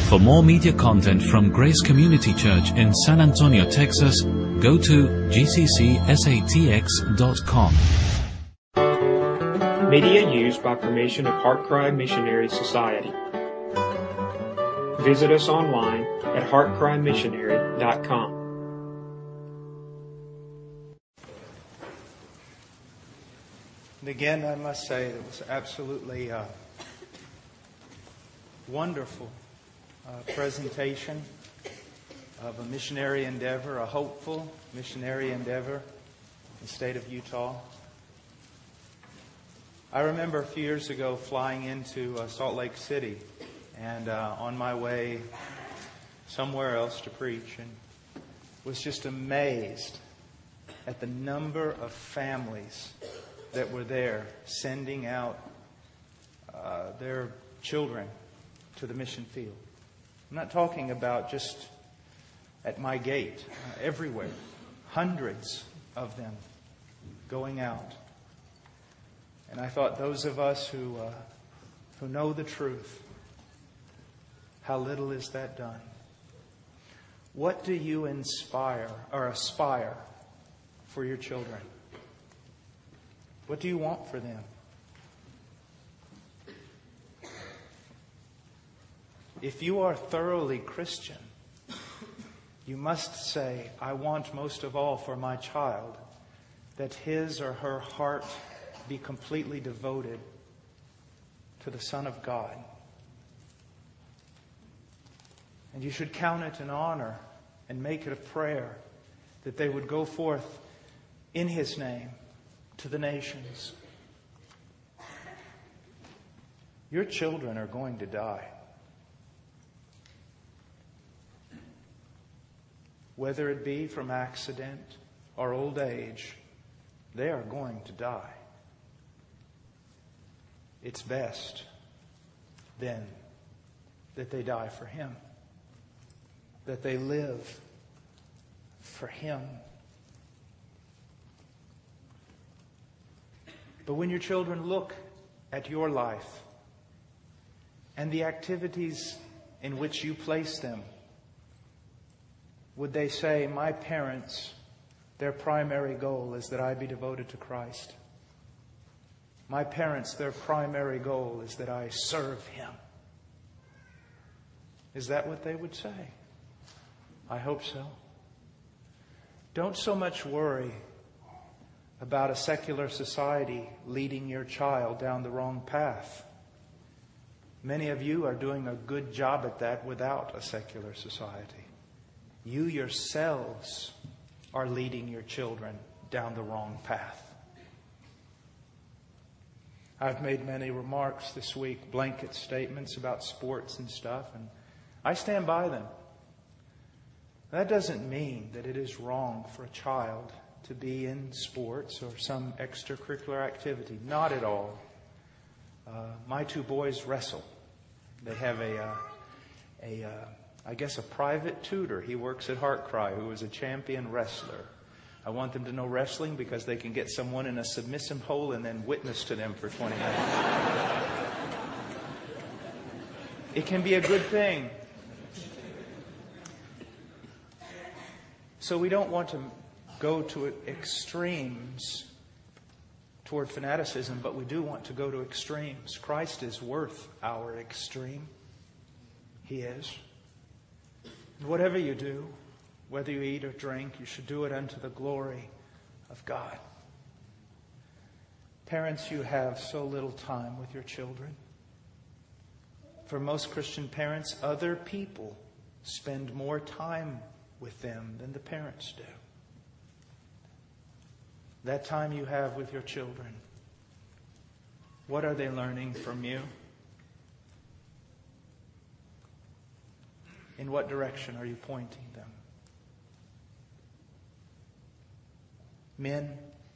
For more media content from Grace Community Church in San Antonio, Texas, go to gccsatx.com. Media used by permission of HeartCry Missionary Society. Visit us online at heartcrymissionary.com. And again, I must say it was absolutely wonderful presentation of a missionary endeavor, a hopeful missionary endeavor in the state of Utah. I remember a few years ago flying into Salt Lake City and on my way somewhere else to preach, and was just amazed at the number of families that were there sending out their children to the mission field. I'm not talking about just at my gate, everywhere. Hundreds of them going out. And I thought, those of us who know the truth, how little is that done? What do you inspire or aspire for your children? What do you want for them? If you are thoroughly Christian, you must say, I want most of all for my child that his or her heart be completely devoted to the Son of God. And you should count it an honor and make it a prayer that they would go forth in His name to the nations. Your children are going to die. Whether it be from accident or old age, they are going to die. It's best then that they die for Him, that they live for Him. But when your children look at your life and the activities in which you place them, would they say, my parents, their primary goal is that I be devoted to Christ? My parents, their primary goal is that I serve Him. Is that what they would say? I hope so. Don't so much worry about a secular society leading your child down the wrong path. Many of you are doing a good job at that without a secular society. You yourselves are leading your children down the wrong path. I've made many remarks this week, blanket statements about sports and stuff, and I stand by them. That doesn't mean that it is wrong for a child to be in sports or some extracurricular activity. Not at all. My two boys wrestle. They have I guess a private tutor. He works at HeartCry who is a champion wrestler. I want them to know wrestling because they can get someone in a submissive hole and then witness to them for 20 minutes. It can be a good thing. So we don't want to go to extremes toward fanaticism, but we do want to go to extremes. Christ is worth our extreme. He is. And whatever you do, whether you eat or drink, you should do it unto the glory of God. Parents, you have so little time with your children. For most Christian parents, other people spend more time with them than the parents do. That time you have with your children, what are they learning from you? In what direction are you pointing them? Men,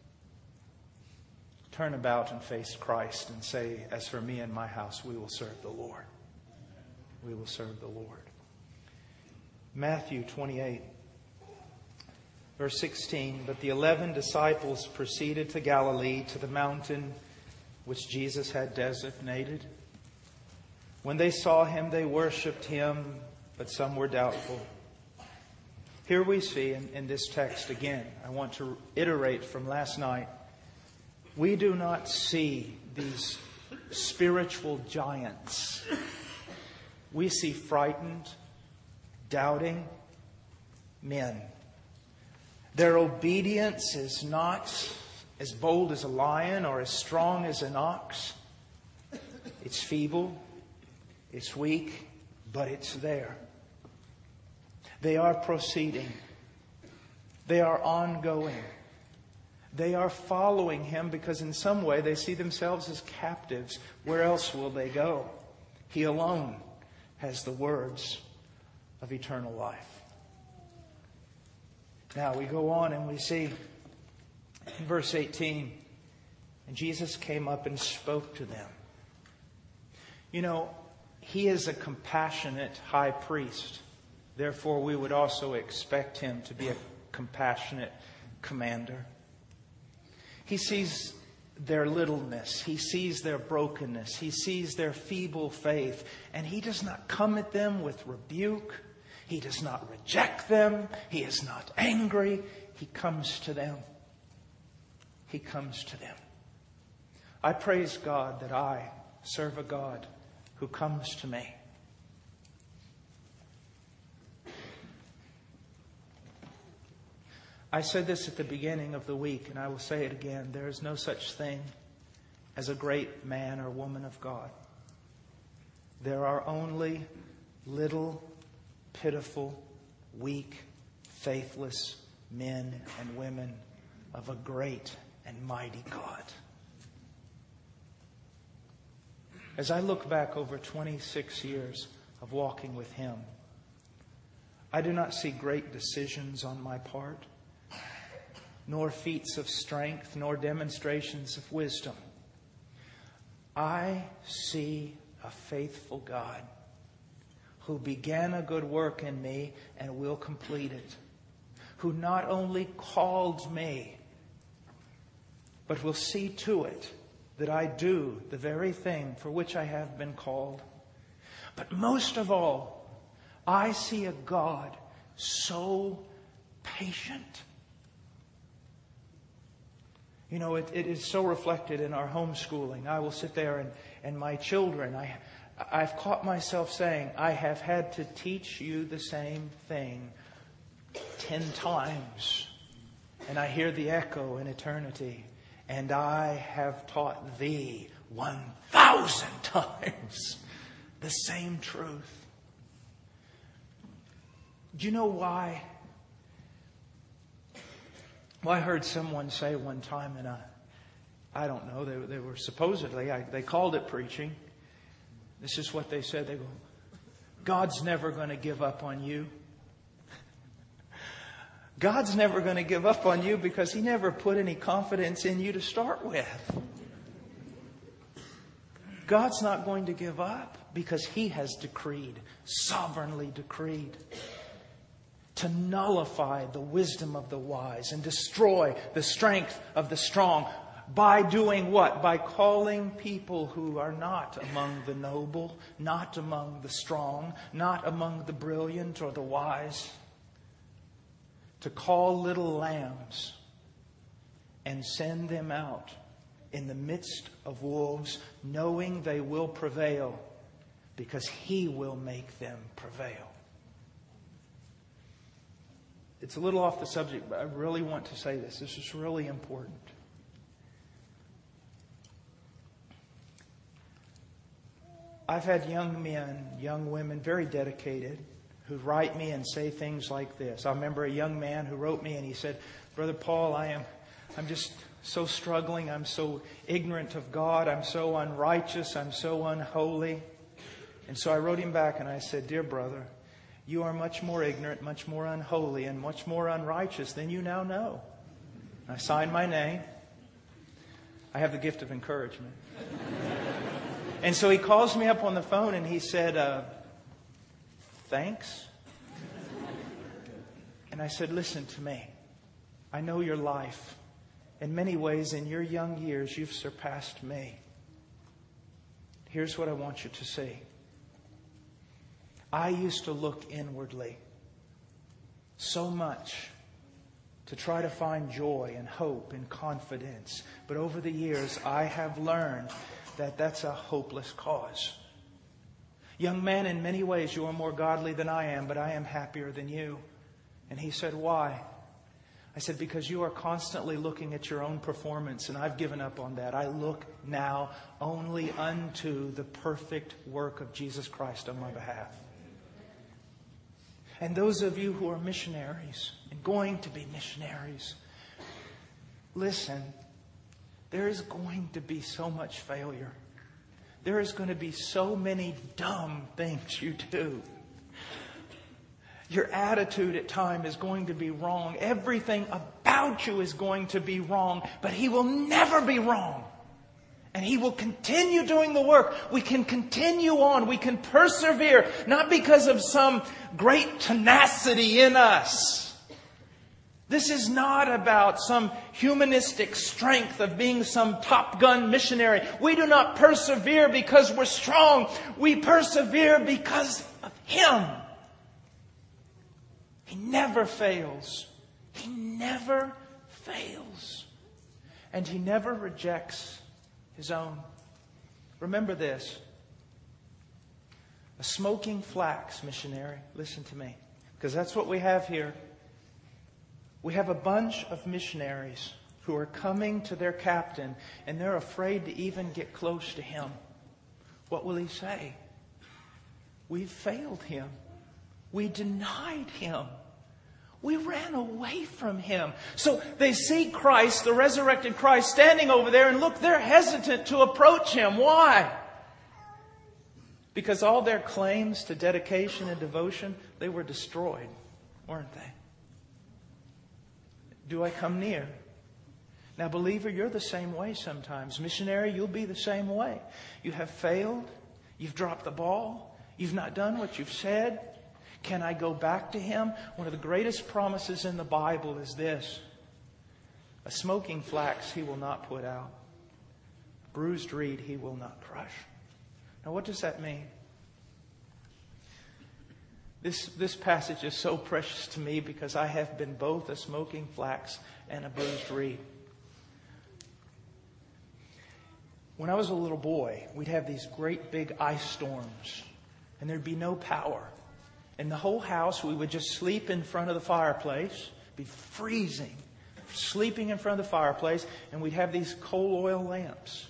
turn about and face Christ and say, as for me and my house, we will serve the Lord. We will serve the Lord. Matthew 28, verse 16, but the 11 disciples proceeded to Galilee, to the mountain which Jesus had designated. When they saw him, they worshipped him, but some were doubtful. Here we see in this text again, I want to iterate from last night, we do not see these spiritual giants. We see frightened, doubting men. Their obedience is not as bold as a lion or as strong as an ox. It's feeble, it's weak, but it's there. They are proceeding. They are ongoing. They are following him because in some way they see themselves as captives. Where else will they go? He alone has the words of eternal life. Now we go on and we see in verse 18, and Jesus came up and spoke to them. You know, he is a compassionate high priest. Therefore, we would also expect him to be a compassionate commander. He sees their littleness. He sees their brokenness. He sees their feeble faith. And he does not come at them with rebuke. He does not reject them. He is not angry. He comes to them. He comes to them. I praise God that I serve a God who comes to me. I said this at the beginning of the week, and I will say it again. There is no such thing as a great man or woman of God. There are only little, pitiful, weak, faithless men and women of a great and mighty God. As I look back over 26 years of walking with him, I do not see great decisions on my part, nor feats of strength, nor demonstrations of wisdom. I see a faithful God who began a good work in me and will complete it, who not only called me, but will see to it that I do the very thing for which I have been called. But most of all, I see a God so patient. You know, it is so reflected in our homeschooling. I will sit there and my children, I've caught myself saying, I have had to teach you the same thing 10 times. And I hear the echo in eternity. And I have taught thee 1,000 times the same truth. Do you know why? Well, I heard someone say one time, and I don't know, they were supposedly, they called it preaching. This is what they said. They go, God's never going to give up on you. God's never going to give up on you because he never put any confidence in you to start with. God's not going to give up because he has decreed, sovereignly decreed, to nullify the wisdom of the wise and destroy the strength of the strong. By doing what? By calling people who are not among the noble, not among the strong, not among the brilliant or the wise, to call little lambs and send them out in the midst of wolves, knowing they will prevail because he will make them prevail. It's a little off the subject, but I really want to say this. This is really important. I've had young men, young women, very dedicated, who write me and say things like this. I remember a young man who wrote me and he said, Brother Paul, I'm just so struggling. I'm so ignorant of God. I'm so unrighteous. I'm so unholy. And so I wrote him back and I said, Dear brother, you are much more ignorant, much more unholy, and much more unrighteous than you now know. I signed my name. I have the gift of encouragement. And so he calls me up on the phone and he said, thanks. And I said, listen to me. I know your life. In many ways, in your young years, you've surpassed me. Here's what I want you to see. I used to look inwardly so much to try to find joy and hope and confidence. But over the years, I have learned that that's a hopeless cause. Young man, in many ways you are more godly than I am, but I am happier than you. And he said, why? I said, because you are constantly looking at your own performance, and I've given up on that. I look now only unto the perfect work of Jesus Christ on my behalf. And those of you who are missionaries and going to be missionaries, listen, there is going to be so much failure. There is going to be so many dumb things you do. Your attitude at times is going to be wrong. Everything about you is going to be wrong, but He will never be wrong. And He will continue doing the work. We can continue on. We can persevere, not because of some great tenacity in us. This is not about some humanistic strength of being some Top Gun missionary. We do not persevere because we're strong. We persevere because of Him. He never fails. He never fails. And He never rejects His own. Remember this. A smoking flax missionary. Listen to me. Because that's what we have here. We have a bunch of missionaries who are coming to their captain, and they're afraid to even get close to him. What will he say? We failed him. We denied him. We ran away from him. So they see Christ, the resurrected Christ, standing over there, and look, they're hesitant to approach him. Why? Because all their claims to dedication and devotion, they were destroyed, weren't they? Do I come near? Now, believer, you're the same way sometimes. Missionary, you'll be the same way. You have failed. You've dropped the ball. You've not done what you've said. Can I go back to him? One of the greatest promises in the Bible is this. A smoking flax he will not put out. Bruised reed he will not crush. Now, what does that mean? This passage is so precious to me because I have been both a smoking flax and a bruised reed. When I was a little boy, we'd have these great big ice storms, and there'd be no power. In the whole house, we would just sleep in front of the fireplace, be freezing, sleeping in front of the fireplace, and we'd have these coal oil lamps.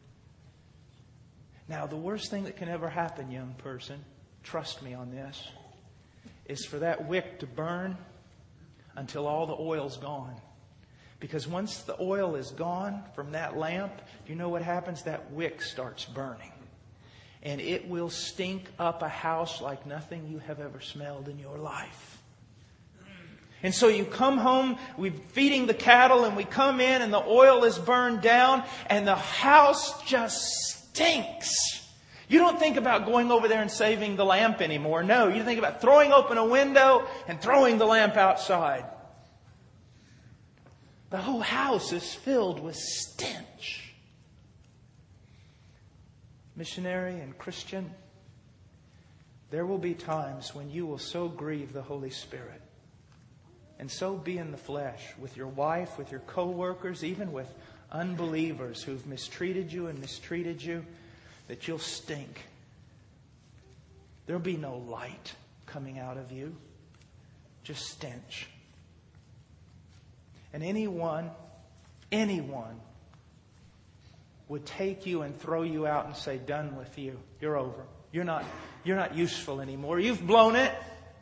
Now, the worst thing that can ever happen, young person, trust me on this, is for that wick to burn until all the oil's gone. Because once the oil is gone from that lamp, you know what happens? That wick starts burning. And it will stink up a house like nothing you have ever smelled in your life. And so you come home, we're feeding the cattle, and we come in and the oil is burned down and the house just stinks. You don't think about going over there and saving the lamp anymore. No, you think about throwing open a window and throwing the lamp outside. The whole house is filled with stench. Missionary and Christian, there will be times when you will so grieve the Holy Spirit and so be in the flesh with your wife, with your co-workers, even with unbelievers who've mistreated you that you'll stink. There'll be no light coming out of you, just stench. And anyone would take you and throw you out and say, done with you. You're over. You're not useful anymore. You've blown it.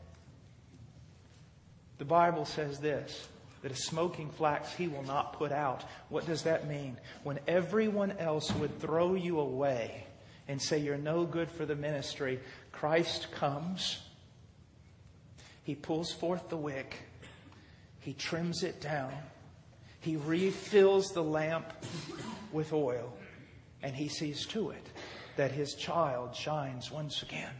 The Bible says this, that a smoking flax he will not put out. What does that mean? When everyone else would throw you away and say you're no good for the ministry, Christ comes. He pulls forth the wick. He trims it down. He refills the lamp with oil. And He sees to it that His child shines once again.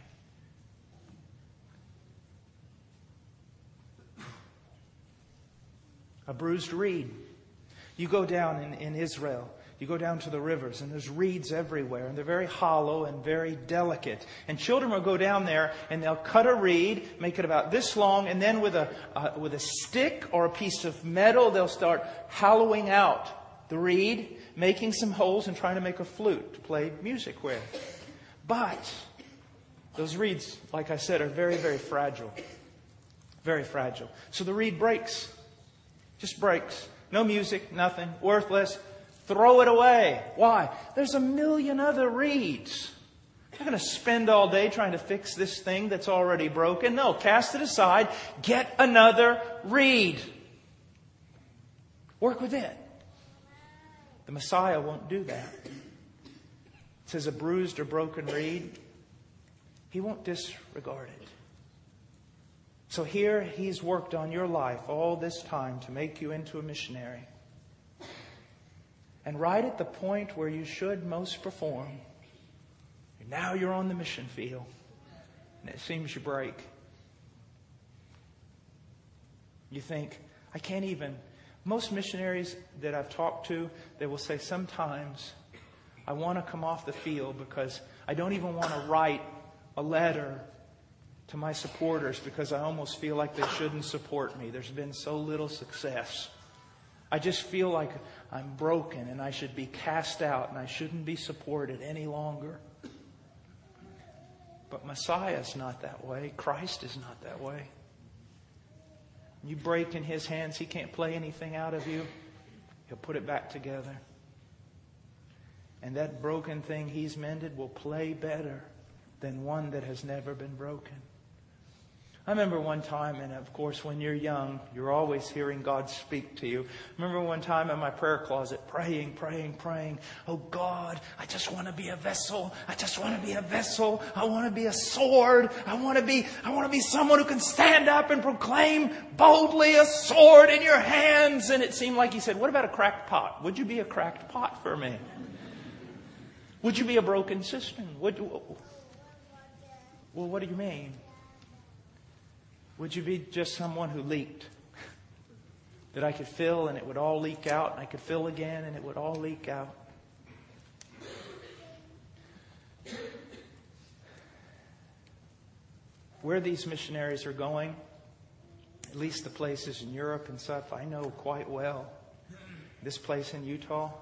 A bruised reed. You go down in Israel. You go down to the rivers and there's reeds everywhere and they're very hollow and very delicate. And children will go down there and they'll cut a reed, make it about this long, and then with a stick or a piece of metal, they'll start hollowing out the reed, making some holes and trying to make a flute to play music with. But those reeds, like I said, are very, very fragile. Very fragile. So the reed breaks. Just breaks. No music, nothing, worthless. Throw it away. Why? There's a million other reeds. I'm not going to spend all day trying to fix this thing that's already broken. No, cast it aside. Get another reed. Work with it. The Messiah won't do that. It says a bruised or broken reed, He won't disregard it. So here He's worked on your life all this time to make you into a missionary. And right at the point where you should most perform, now you're on the mission field. And it seems you break. You think, I can't even. Most missionaries that I've talked to, they will say sometimes, I want to come off the field because I don't even want to write a letter to my supporters because I almost feel like they shouldn't support me. There's been so little success. I just feel like I'm broken and I should be cast out and I shouldn't be supported any longer. But Messiah's not that way. Christ is not that way. You break in His hands, He can't play anything out of you. He'll put it back together. And that broken thing He's mended will play better than one that has never been broken. I remember one time, and of course when you're young, you're always hearing God speak to you. I remember one time in my prayer closet, praying. Oh God, I just want to be a vessel. I just want to be a vessel. I want to be a sword. I want to be someone who can stand up and proclaim boldly a sword in your hands. And it seemed like He said, what about a cracked pot? Would you be a cracked pot for me? Would you be a broken cistern? Well, what do you mean? Would you be just someone who leaked? That I could fill and it would all leak out, and I could fill again and it would all leak out? Where these missionaries are going, at least the places in Europe and stuff, I know quite well. This place in Utah,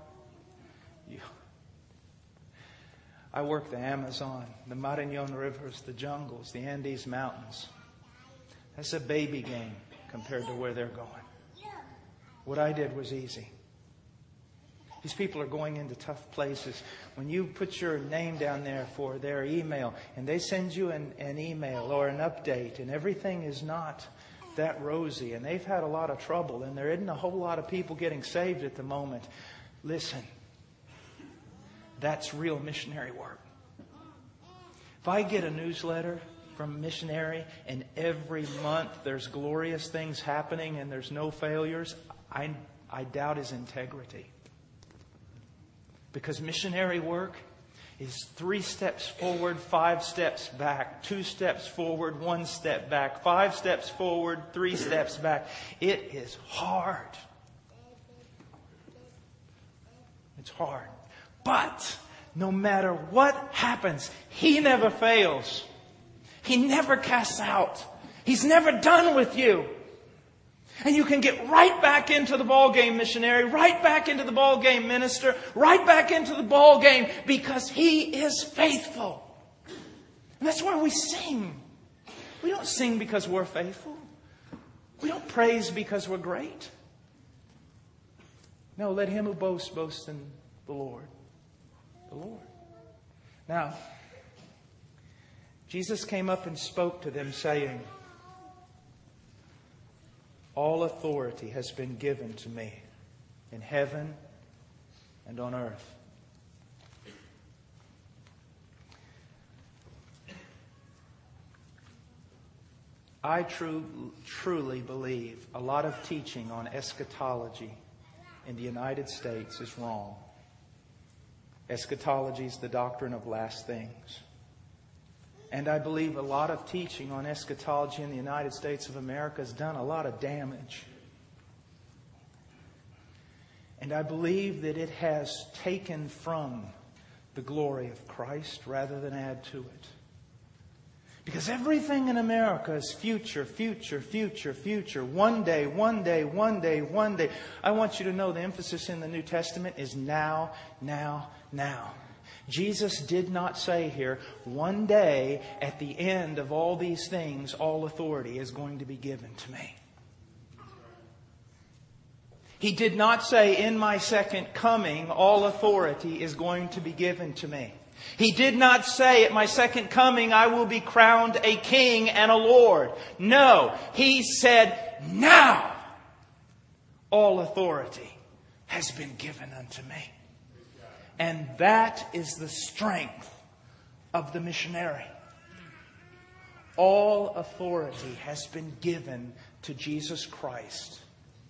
I work the Amazon, the Marañón rivers, the jungles, the Andes mountains. That's a baby game compared to where they're going. What I did was easy. These people are going into tough places. When you put your name down there for their email and they send you an email or an update and everything is not that rosy and they've had a lot of trouble and there isn't a whole lot of people getting saved at the moment. Listen, that's real missionary work. If I get a newsletter from a missionary and every month there's glorious things happening and there's no failures, I doubt his integrity. Because missionary work is 3 steps forward, 5 steps back, 2 steps forward, 1 step back, 5 steps forward, 3 steps back. It is hard. It's hard. But no matter what happens, He never fails. He never casts out. He's never done with you. And you can get right back into the ballgame, missionary, right back into the ballgame, minister, right back into the ballgame because He is faithful. And that's why we sing. We don't sing because we're faithful. We don't praise because we're great. No, let him who boasts, boast in the Lord. The Lord. Now, Jesus came up and spoke to them saying, all authority has been given to me in heaven and on earth. I truly believe a lot of teaching on eschatology in the United States is wrong. Eschatology is the doctrine of last things. And I believe a lot of teaching on eschatology in the United States of America has done a lot of damage. And I believe that it has taken from the glory of Christ rather than add to it. Because everything in America is future, future, future, future. One day, one day, one day, one day. I want you to know the emphasis in the New Testament is now, now, now. Jesus did not say here, one day at the end of all these things, all authority is going to be given to me. He did not say, in my second coming, all authority is going to be given to me. He did not say, at my second coming, I will be crowned a king and a Lord. No, He said, now all authority has been given unto me. And that is the strength of the missionary. All authority has been given to Jesus Christ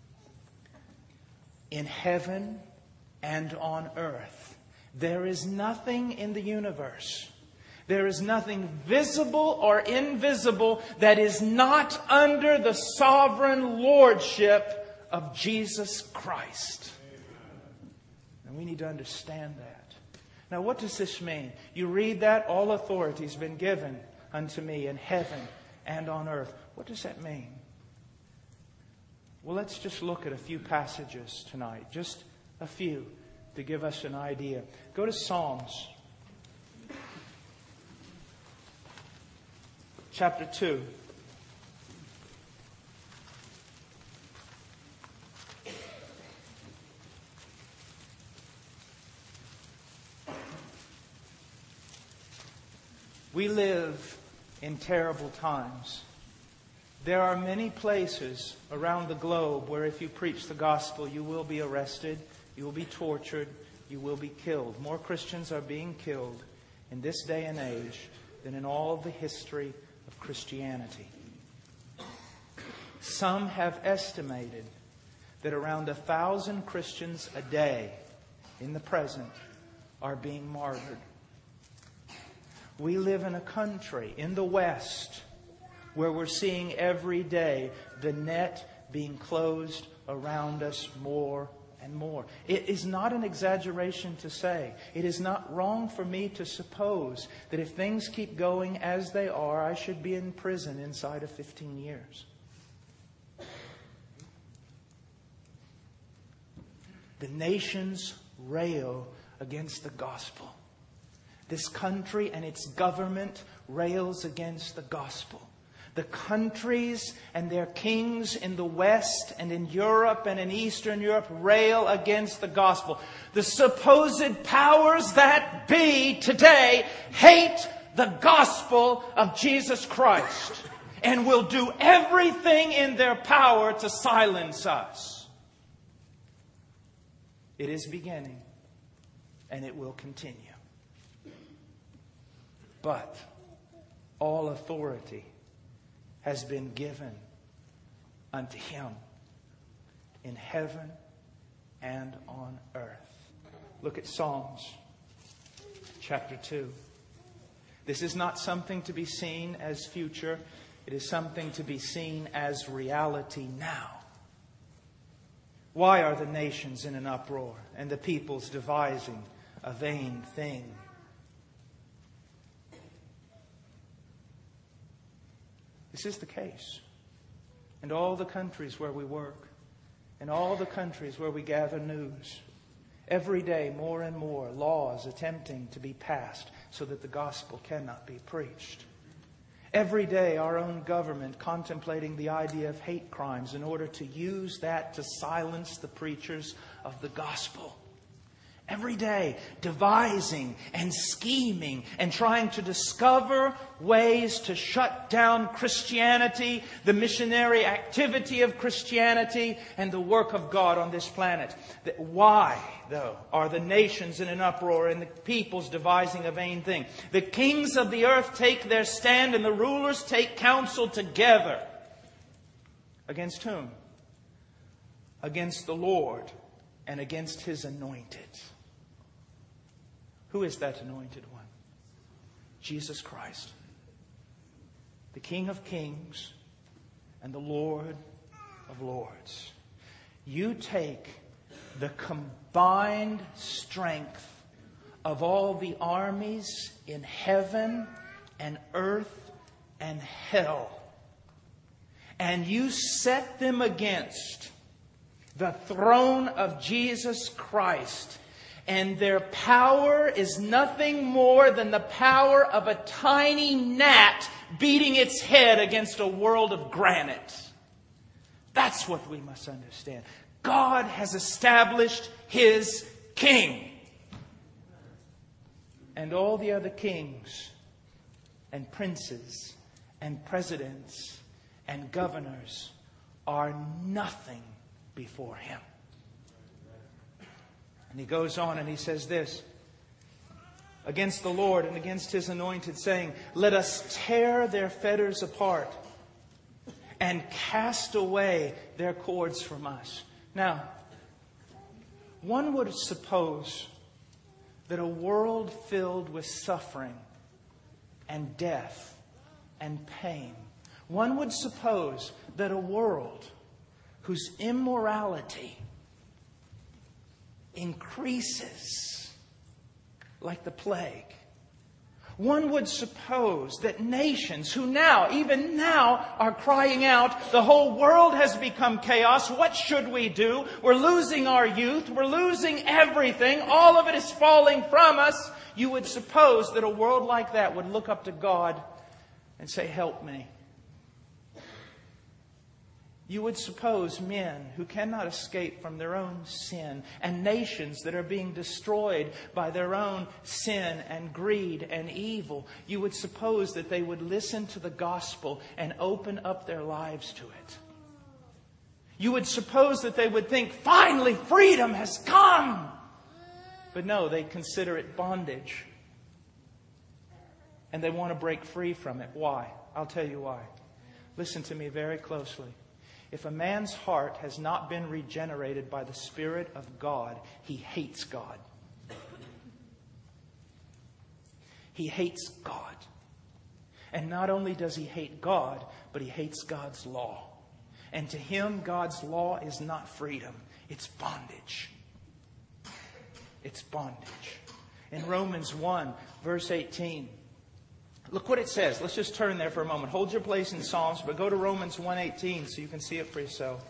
in heaven and on earth. There is nothing in the universe, there is nothing visible or invisible that is not under the sovereign lordship of Jesus Christ. And we need to understand that. Now, what does this mean? You read that, all authority has been given unto me in heaven and on earth. What does that mean? Well, let's just look at a few passages tonight. Just a few to give us an idea. Go to Psalms chapter 2. We live in terrible times. There are many places around the globe where if you preach the gospel, you will be arrested, you will be tortured, you will be killed. More Christians are being killed in this day and age than in all of the history of Christianity. Some have estimated that around 1,000 Christians a day in the present are being martyred. We live in a country in the West where we're seeing every day the net being closed around us more and more. It is not an exaggeration to say, it is not wrong for me to suppose that if things keep going as they are, I should be in prison inside of 15 years. The nations rail against the gospel. This country and its government rails against the gospel. The countries and their kings in the West and in Europe and in Eastern Europe rail against the gospel. The supposed powers that be today hate the gospel of Jesus Christ and will do everything in their power to silence us. It is beginning and it will continue. But all authority has been given unto Him in heaven and on earth. Look at Psalms chapter 2. This is not something to be seen as future. It is something to be seen as reality now. Why are the nations in an uproar and the peoples devising a vain thing? This is the case. In all the countries where we work, in all the countries where we gather news, every day more and more laws attempting to be passed so that the gospel cannot be preached. Every day our own government contemplating the idea of hate crimes in order to use that to silence the preachers of the gospel. Every day devising and scheming and trying to discover ways to shut down Christianity, the missionary activity of Christianity, and the work of God on this planet. Why, though, are the nations in an uproar and the peoples devising a vain thing? The kings of the earth take their stand and the rulers take counsel together. Against whom? Against the Lord and against His anointed. Who is that anointed one? Jesus Christ, the King of kings and the Lord of lords. You take the combined strength of all the armies in heaven and earth and hell, and you set them against the throne of Jesus Christ, and their power is nothing more than the power of a tiny gnat beating its head against a world of granite. That's what we must understand. God has established His king. And all the other kings and princes and presidents and governors are nothing before Him. And He goes on and He says this against the Lord and against His anointed, saying, "Let us tear their fetters apart and cast away their cords from us." Now, one would suppose that a world filled with suffering and death and pain, one would suppose that a world whose immorality increases like the plague, one would suppose that nations who now, even now, are crying out, the whole world has become chaos. What should we do? We're losing our youth. We're losing everything. All of it is falling from us. You would suppose that a world like that would look up to God and say, "Help me." You would suppose men who cannot escape from their own sin, and nations that are being destroyed by their own sin and greed and evil, you would suppose that they would listen to the gospel and open up their lives to it. You would suppose that they would think, finally, freedom has come. But no, they consider it bondage. And they want to break free from it. Why? I'll tell you why. Listen to me very closely. If a man's heart has not been regenerated by the Spirit of God, he hates God. He hates God. And not only does he hate God, but he hates God's law. And to him, God's law is not freedom. It's bondage. It's bondage. In Romans 1, verse 18, look what it says. Let's just turn there for a moment. Hold your place in Psalms, but go to Romans 1:18 so you can see it for yourself.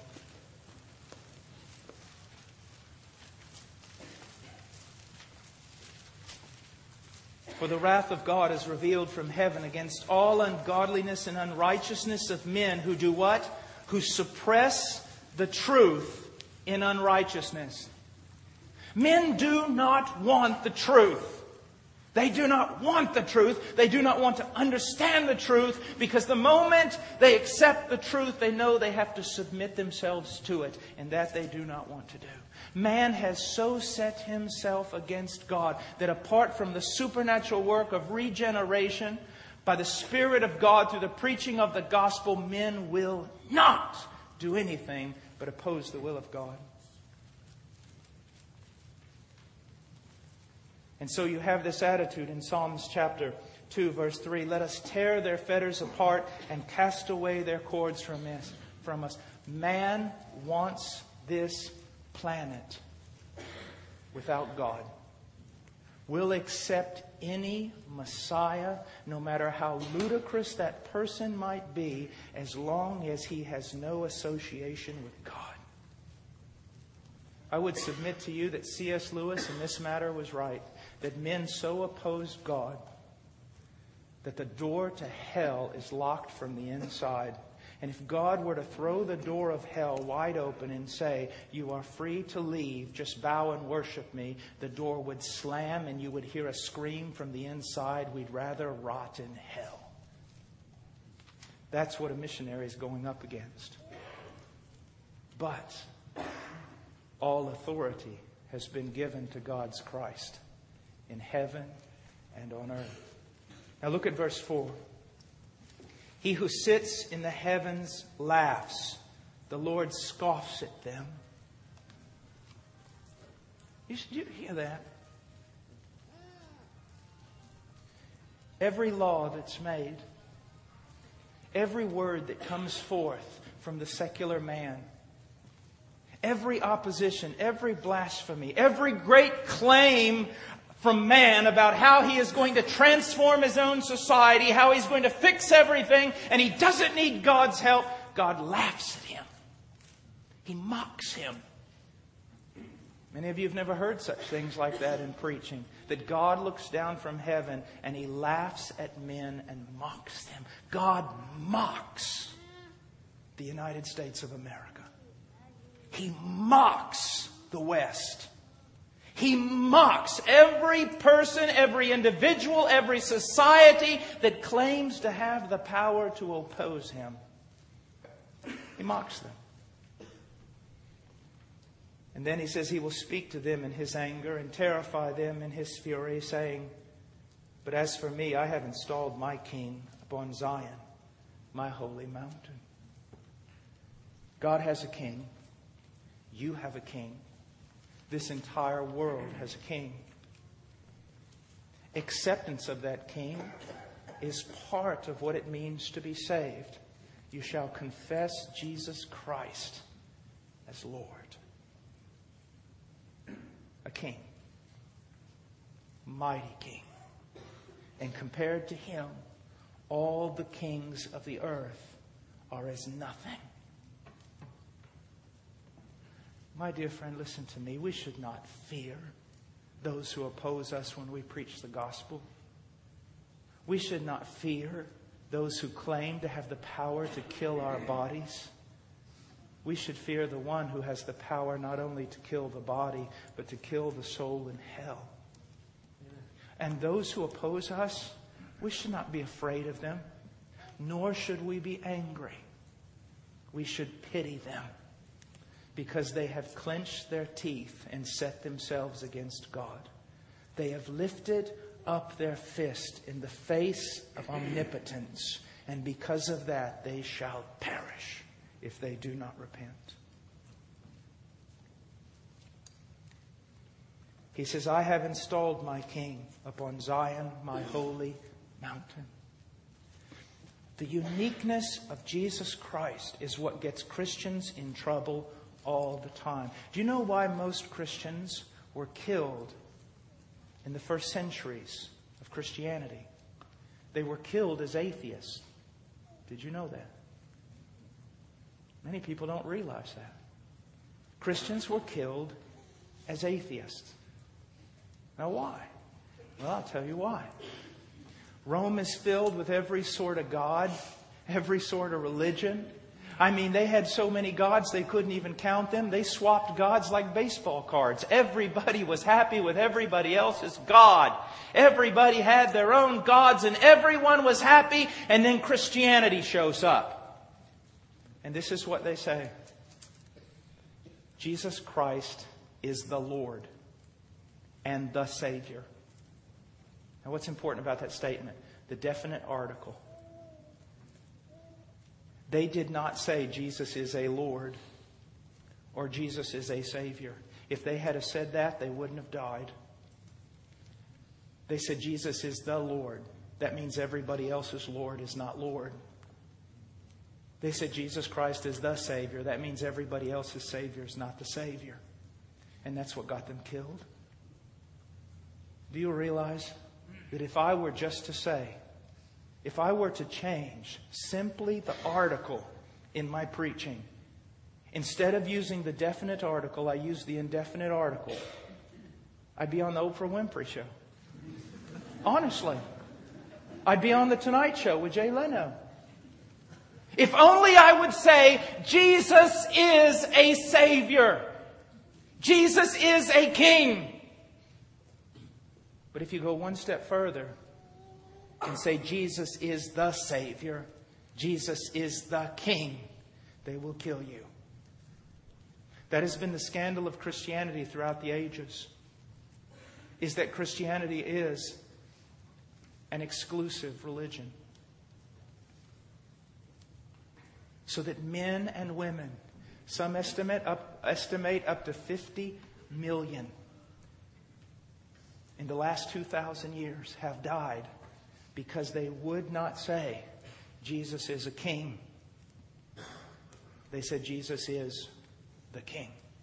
For the wrath of God is revealed from heaven against all ungodliness and unrighteousness of men who do what? Who suppress the truth in unrighteousness. Men do not want the truth. They do not want the truth. They do not want to understand the truth, because the moment they accept the truth, they know they have to submit themselves to it. And that they do not want to do. Man has so set himself against God that apart from the supernatural work of regeneration by the Spirit of God through the preaching of the gospel, men will not do anything but oppose the will of God. And so you have this attitude in Psalms chapter 2, verse 3. Let us tear their fetters apart and cast away their cords from us. Man wants this planet without God. Will accept any Messiah, no matter how ludicrous that person might be, as long as he has no association with God. I would submit to you that C.S. Lewis in this matter was right. That men so oppose God that the door to hell is locked from the inside. And if God were to throw the door of hell wide open and say, "You are free to leave, just bow and worship me," the door would slam and you would hear a scream from the inside, "We'd rather rot in hell." That's what a missionary is going up against. But all authority has been given to God's Christ in heaven and on earth. Now look at verse 4. He who sits in the heavens laughs. The Lord scoffs at them. Did you hear that? Every law that's made, every word that comes forth from the secular man, Every opposition, every blasphemy, every great claim from man about how he is going to transform his own society, how he's going to fix everything, and he doesn't need God's help, God laughs at him. He mocks him. Many of you have never heard such things like that in preaching. That God looks down from heaven and He laughs at men and mocks them. God mocks the United States of America. He mocks the West. He mocks every person, every individual, every society that claims to have the power to oppose Him. He mocks them. And then He says He will speak to them in His anger and terrify them in His fury, saying, "But as for me, I have installed my King upon Zion, my holy mountain." God has a king. You have a king. This entire world has a king. Acceptance of that king is part of what it means to be saved. You shall confess Jesus Christ as Lord. A king. Mighty king. And compared to Him, all the kings of the earth are as nothing. My dear friend, listen to me. We should not fear those who oppose us when we preach the gospel. We should not fear those who claim to have the power to kill our bodies. We should fear the one who has the power not only to kill the body, but to kill the soul in hell. And those who oppose us, we should not be afraid of them, nor should we be angry. We should pity them, because they have clenched their teeth and set themselves against God. They have lifted up their fist in the face of omnipotence, and because of that they shall perish if they do not repent. He says, "I have installed my King upon Zion, my holy mountain." The uniqueness of Jesus Christ is what gets Christians in trouble all the time. Do you know why most Christians were killed in the first centuries of Christianity? They were killed as atheists. Did you know that? Many people don't realize that. Christians were killed as atheists. Now why? Well, I'll tell you why. Rome is filled with every sort of god, every sort of religion. I mean, they had so many gods they couldn't even count them. They swapped gods like baseball cards. Everybody was happy with everybody else's god. Everybody had their own gods and everyone was happy. And then Christianity shows up. And this is what they say: Jesus Christ is the Lord and the Savior. Now, what's important about that statement? The definite article. They did not say Jesus is a Lord or Jesus is a Savior. If they had said that, they wouldn't have died. They said Jesus is the Lord. That means everybody else's Lord is not Lord. They said Jesus Christ is the Savior. That means everybody else's Savior is not the Savior. And that's what got them killed. Do you realize that if I were just to say, if I were to change simply the article in my preaching, instead of using the definite article, I use the indefinite article, I'd be on the Oprah Winfrey Show. Honestly. I'd be on The Tonight Show with Jay Leno. If only I would say, Jesus is a Savior. Jesus is a King. But if you go one step further and say Jesus is the Savior, Jesus is the King, they will kill you. That has been the scandal of Christianity throughout the ages, is that Christianity is an exclusive religion. So that men and women, some estimate up to 50 million in the last 2,000 years have died because they would not say Jesus is a king. They said Jesus is the King.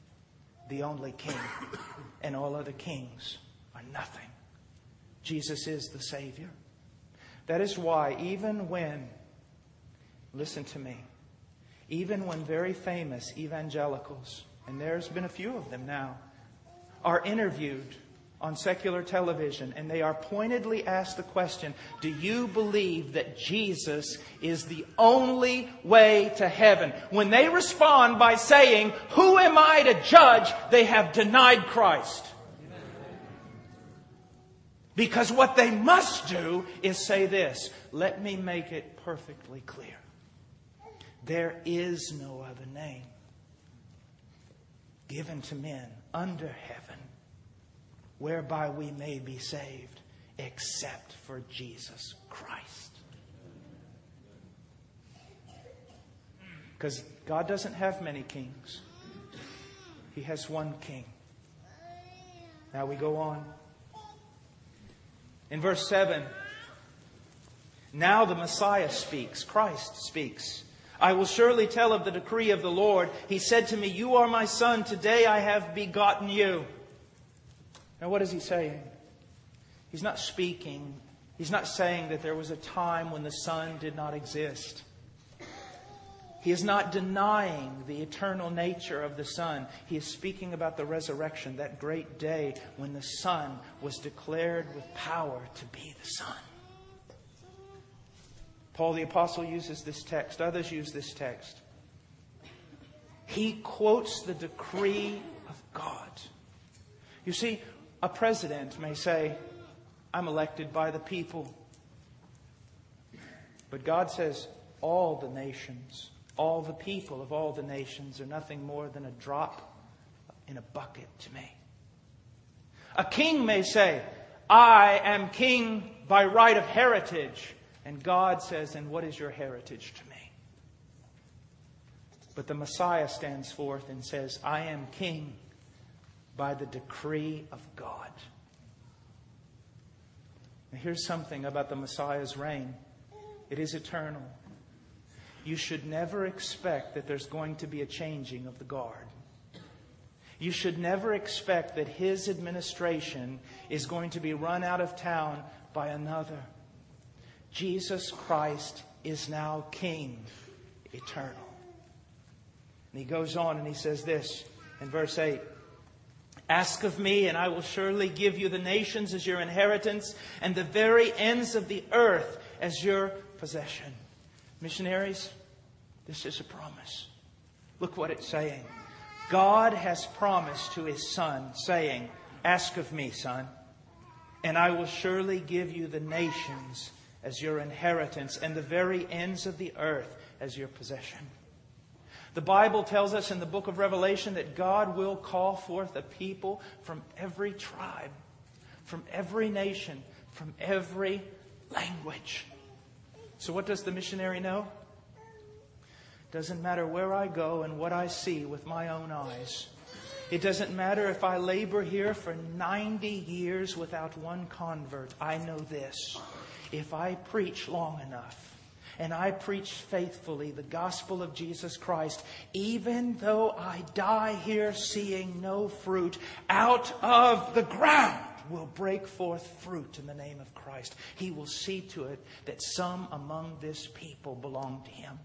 the only King, and all other kings are nothing. Jesus is the Savior. That is why even when, listen to me, even when very famous evangelicals, and there's been a few of them now, are interviewed on secular television and they are pointedly asked the question, do you believe that Jesus is the only way to heaven? When they respond by saying, who am I to judge? They have denied Christ. Because what they must do is say this, let me make it perfectly clear. There is no other name given to men under heaven whereby we may be saved, except for Jesus Christ. Because God doesn't have many kings. He has one King. Now we go on. In verse 7, now the Messiah speaks, Christ speaks. I will surely tell of the decree of the Lord. He said to me, you are my son, today I have begotten you. Now what is he saying? He's not speaking. He's not saying that there was a time when the Son did not exist. He is not denying the eternal nature of the Son. He is speaking about the resurrection, that great day when the Son was declared with power to be the Son. Paul the Apostle uses this text. Others use this text. He quotes the decree of God. You see, a president may say, I'm elected by the people. But God says, all the nations, all the people of all the nations are nothing more than a drop in a bucket to me. A king may say, I am king by right of heritage. And God says, and what is your heritage to me? But the Messiah stands forth and says, I am king by the decree of God. Now here's something about the Messiah's reign. It is eternal. You should never expect that there's going to be a changing of the guard. You should never expect that His administration is going to be run out of town by another. Jesus Christ is now King, eternal. And He goes on and He says this in verse 8. Ask of me, and I will surely give you the nations as your inheritance, and the very ends of the earth as your possession. Missionaries, this is a promise. Look what it's saying. God has promised to His Son, saying, ask of me, Son, and I will surely give you the nations as your inheritance, and the very ends of the earth as your possession. The Bible tells us in the book of Revelation that God will call forth a people from every tribe, from every nation, from every language. So what does the missionary know? Doesn't matter where I go and what I see with my own eyes. It doesn't matter if I labor here for 90 years without one convert. I know this. If I preach long enough and I preach faithfully the gospel of Jesus Christ, even though I die here seeing no fruit, out of the ground will break forth fruit in the name of Christ. He will see to it that some among this people belong to Him.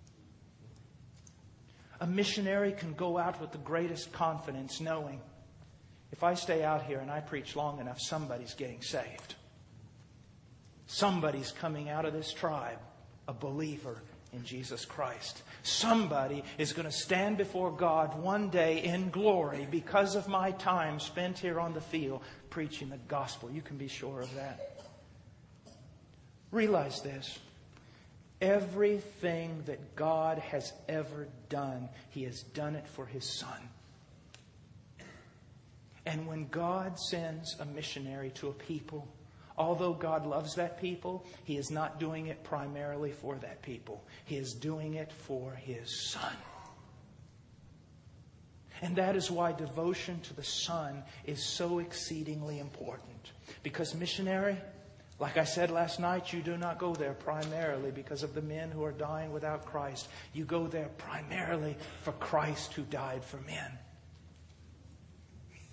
A missionary can go out with the greatest confidence knowing, if I stay out here and I preach long enough, somebody's getting saved. Somebody's coming out of this tribe a believer in Jesus Christ. Somebody is going to stand before God one day in glory because of my time spent here on the field preaching the gospel. You can be sure of that. Realize this. Everything that God has ever done, He has done it for His Son. And when God sends a missionary to a people, although God loves that people, He is not doing it primarily for that people. He is doing it for His Son. And that is why devotion to the Son is so exceedingly important. Because missionary, like I said last night, you do not go there primarily because of the men who are dying without Christ. You go there primarily for Christ who died for men.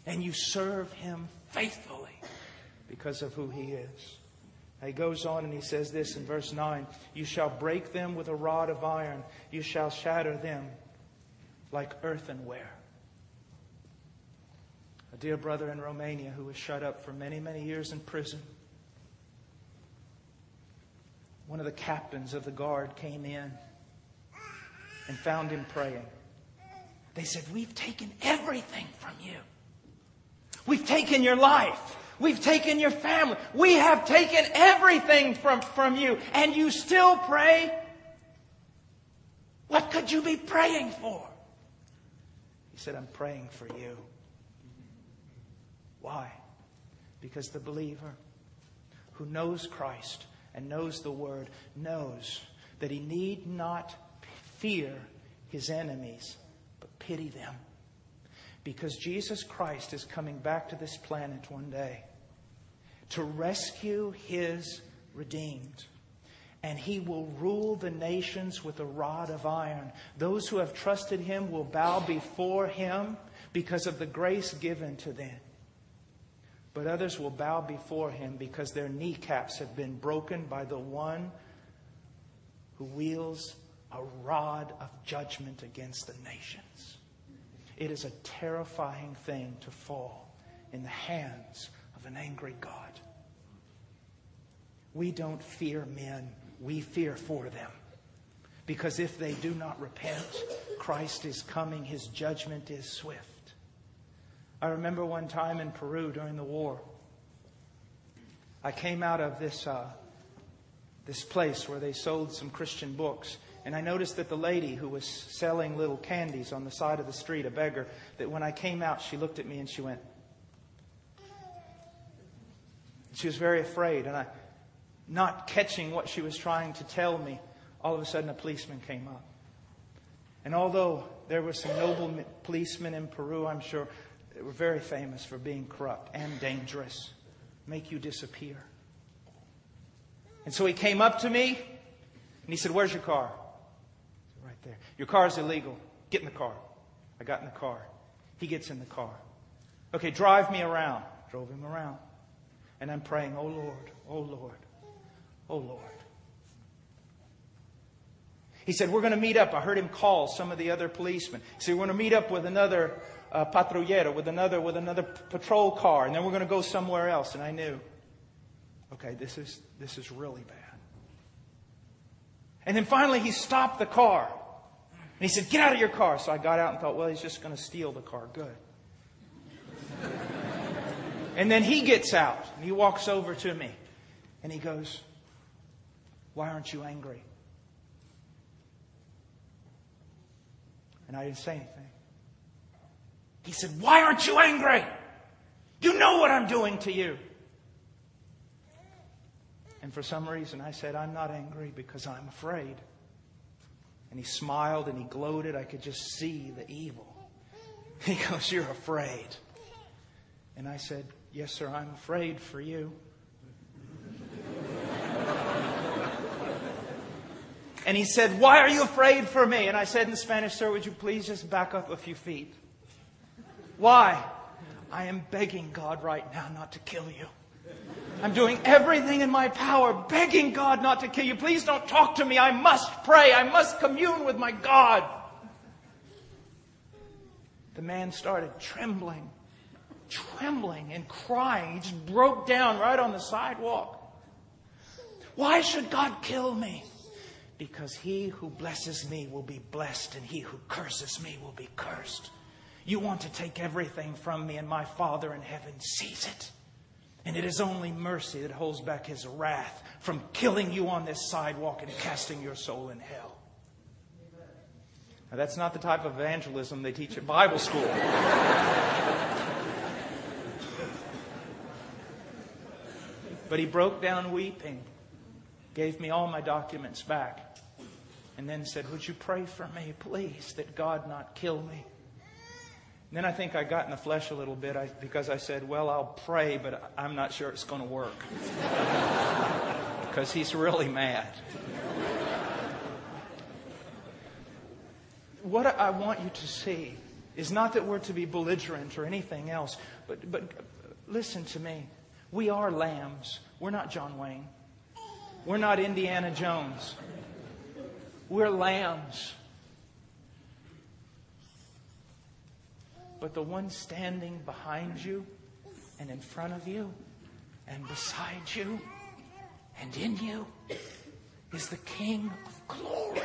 And you serve Him faithfully because of who He is. He goes on and he says this in verse 9. You shall break them with a rod of iron. You shall shatter them like earthenware. A dear brother in Romania who was shut up for many, many years in prison. One of the captains of the guard came in and found him praying. They said, we've taken everything from you. We've taken your life. We've taken your family. We have taken everything from you. And you still pray? What could you be praying for? He said, I'm praying for you. Why? Because the believer who knows Christ and knows the Word knows that he need not fear his enemies, but pity them. Because Jesus Christ is coming back to this planet one day to rescue His redeemed. And He will rule the nations with a rod of iron. Those who have trusted Him will bow before Him because of the grace given to them. But others will bow before Him because their kneecaps have been broken by the one who wields a rod of judgment against the nations. It is a terrifying thing to fall in the hands of an angry God. We don't fear men, we fear for them. Because if they do not repent, Christ is coming, His judgment is swift. I remember one time in Peru during the war, I came out of this place where they sold some Christian books. And I noticed that the lady who was selling little candies on the side of the street, a beggar, that when I came out, she looked at me and she went. She was very afraid. And not catching what she was trying to tell me, all of a sudden a policeman came up. And although there were some noble policemen in Peru, I'm sure, they were very famous for being corrupt and dangerous. Make you disappear. And so he came up to me and he said, where's your car? Right there. Your car is illegal. Get in the car. I got in the car. He gets in the car. Okay, drive me around. Drove him around. And I'm praying, oh Lord, oh Lord, oh Lord. He said, we're going to meet up. I heard him call some of the other policemen. He said, we're going to meet up with another patrullero, with another patrol car. And then we're going to go somewhere else. And I knew, okay, this is really bad. And then finally he stopped the car. And he said, get out of your car. So I got out and thought, well, he's just going to steal the car. Good. And then he gets out and he walks over to me and he goes, why aren't you angry? And I didn't say anything. He said, why aren't you angry? You know what I'm doing to you. And for some reason I said, I'm not angry because I'm afraid. And he smiled and he gloated. I could just see the evil. He goes, you're afraid. And I said, yes, sir, I'm afraid for you. And he said, why are you afraid for me? And I said in Spanish, sir, would you please just back up a few feet? Why? I am begging God right now not to kill you. I'm doing everything in my power, begging God not to kill you. Please don't talk to me. I must pray. I must commune with my God. The man started trembling and crying. He just broke down right on the sidewalk. Why should God kill me? Because he who blesses me will be blessed, and he who curses me will be cursed. You want to take everything from me, and my Father in heaven sees it. And it is only mercy that holds back His wrath from killing you on this sidewalk and casting your soul in hell. Now, that's not the type of evangelism they teach at Bible school. But he broke down weeping, gave me all my documents back, and then said, would you pray for me, please, that God not kill me? And then I think I got in the flesh a little bit because I said, well, I'll pray, but I'm not sure it's going to work. Because he's really mad. What I want you to see is not that we're to be belligerent or anything else. But listen to me. We are lambs. We're not John Wayne. We're not Indiana Jones. We're lambs. But the one standing behind you and in front of you and beside you and in you is the King of glory.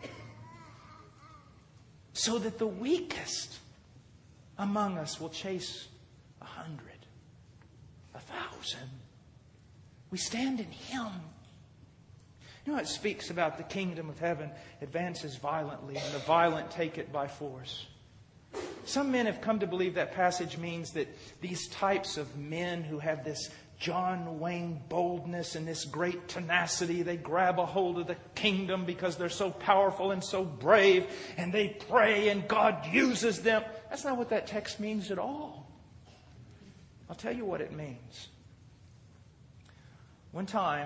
So that the weakest among us will chase 100, 1,000. We stand in Him. You know, it speaks about the kingdom of heaven advances violently, and the violent take it by force. Some men have come to believe that passage means that these types of men who have this John Wayne boldness and this great tenacity, they grab a hold of the kingdom because they're so powerful and so brave, and they pray and God uses them. That's not what that text means at all. I'll tell you what it means. One time,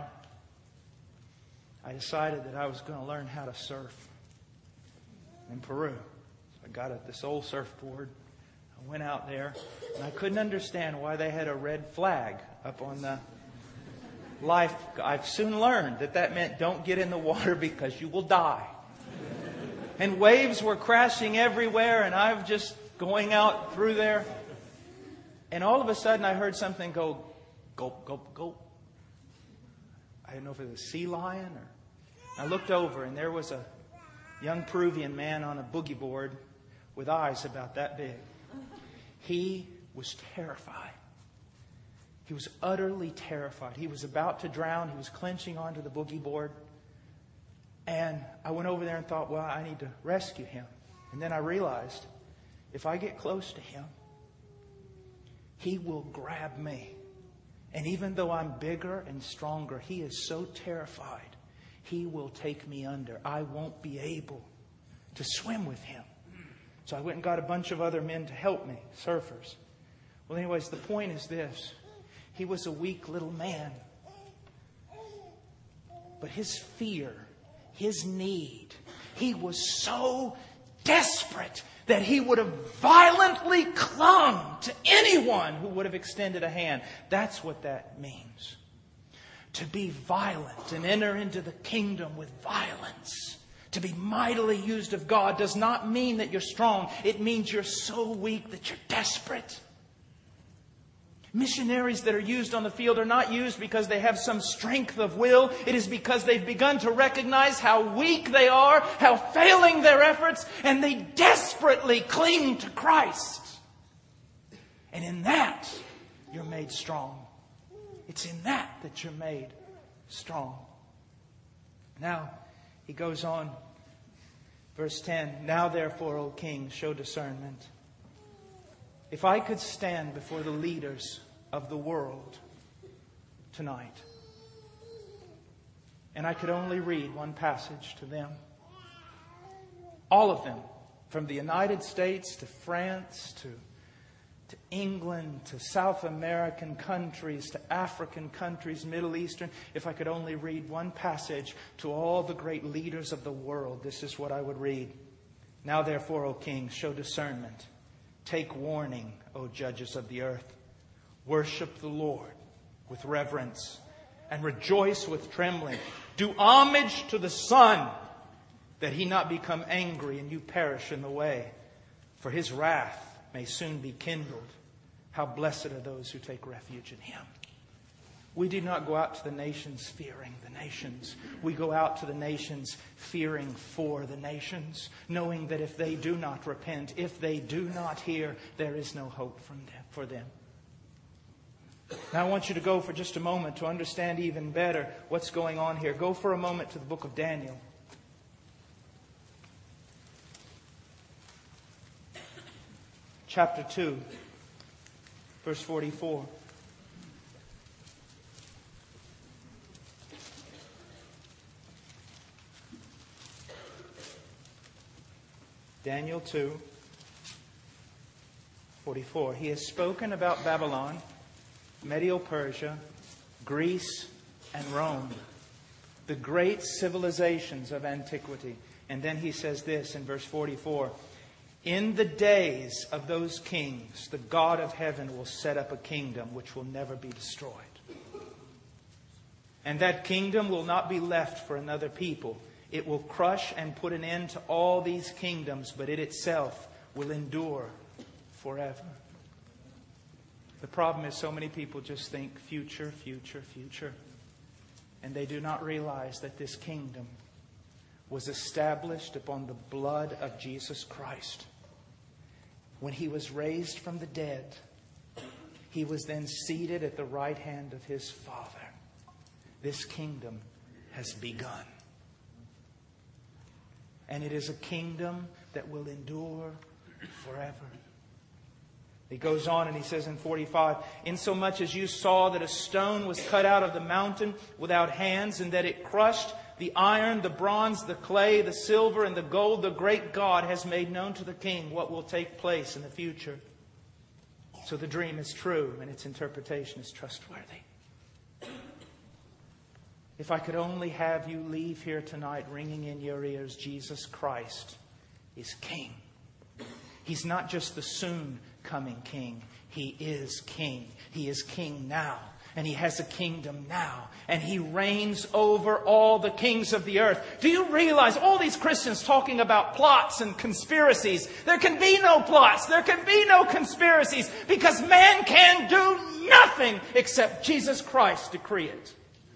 I decided that I was going to learn how to surf in Peru. So I got this old surfboard. I went out there, and I couldn't understand why they had a red flag up on the life. I've soon learned that meant don't get in the water because you will die. And waves were crashing everywhere, and I was just going out through there. And all of a sudden, I heard something go, gulp, gulp, gulp. I didn't know if it was a sea lion or... I looked over, and there was a young Peruvian man on a boogie board with eyes about that big. He was terrified. He was utterly terrified. He was about to drown. He was clenching onto the boogie board. And I went over there and thought, well, I need to rescue him. And then I realized, if I get close to him, he will grab me. And even though I'm bigger and stronger, he is so terrified, he will take me under. I won't be able to swim with him. So I went and got a bunch of other men to help me, surfers. Well, anyways, the point is this. He was a weak little man. But his fear, his need, he was so desperate that he would have violently clung to anyone who would have extended a hand. That's what that means. To be violent and enter into the kingdom with violence. To be mightily used of God does not mean that you're strong. It means you're so weak that you're desperate. Missionaries that are used on the field are not used because they have some strength of will. It is because they've begun to recognize how weak they are, how failing their efforts, and they desperately cling to Christ. And in that, you're made strong. It's in that you're made strong. Now, he goes on, verse 10, now therefore, O King, show discernment. If I could stand before the leaders of the world tonight, and I could only read one passage to them, all of them, from the United States to France to England to South American countries to African countries, Middle Eastern, if I could only read one passage to all the great leaders of the world, this is what I would read. Now therefore, O King, show discernment. Take warning, O judges of the earth. Worship the Lord with reverence and rejoice with trembling. Do homage to the Son, that He not become angry and you perish in the way. For His wrath may soon be kindled. How blessed are those who take refuge in Him. We do not go out to the nations fearing the nations. We go out to the nations fearing for the nations, knowing that if they do not repent, if they do not hear, there is no hope for them. Now I want you to go for just a moment to understand even better what's going on here. Go for a moment to the book of Daniel. Chapter 2, verse 44. Daniel 2, 44. He has spoken about Babylon, Medo-Persia, Greece, and Rome, the great civilizations of antiquity. And then he says this in verse 44. In the days of those kings, the God of heaven will set up a kingdom which will never be destroyed. And that kingdom will not be left for another people. It will crush and put an end to all these kingdoms, but it itself will endure forever. The problem is so many people just think future, future, future. And they do not realize that this kingdom was established upon the blood of Jesus Christ. When He was raised from the dead, He was then seated at the right hand of His Father. This kingdom has begun. And it is a kingdom that will endure forever. He goes on and he says in 45, insomuch as you saw that a stone was cut out of the mountain without hands, and that it crushed the iron, the bronze, the clay, the silver, and the gold, the great God has made known to the king what will take place in the future. So the dream is true and its interpretation is trustworthy. If I could only have you leave here tonight ringing in your ears, Jesus Christ is King. He's not just the soon coming King. He is King. He is King now. And He has a kingdom now. And He reigns over all the kings of the earth. Do you realize all these Christians talking about plots and conspiracies? There can be no plots. There can be no conspiracies. Because man can do nothing except Jesus Christ decree it.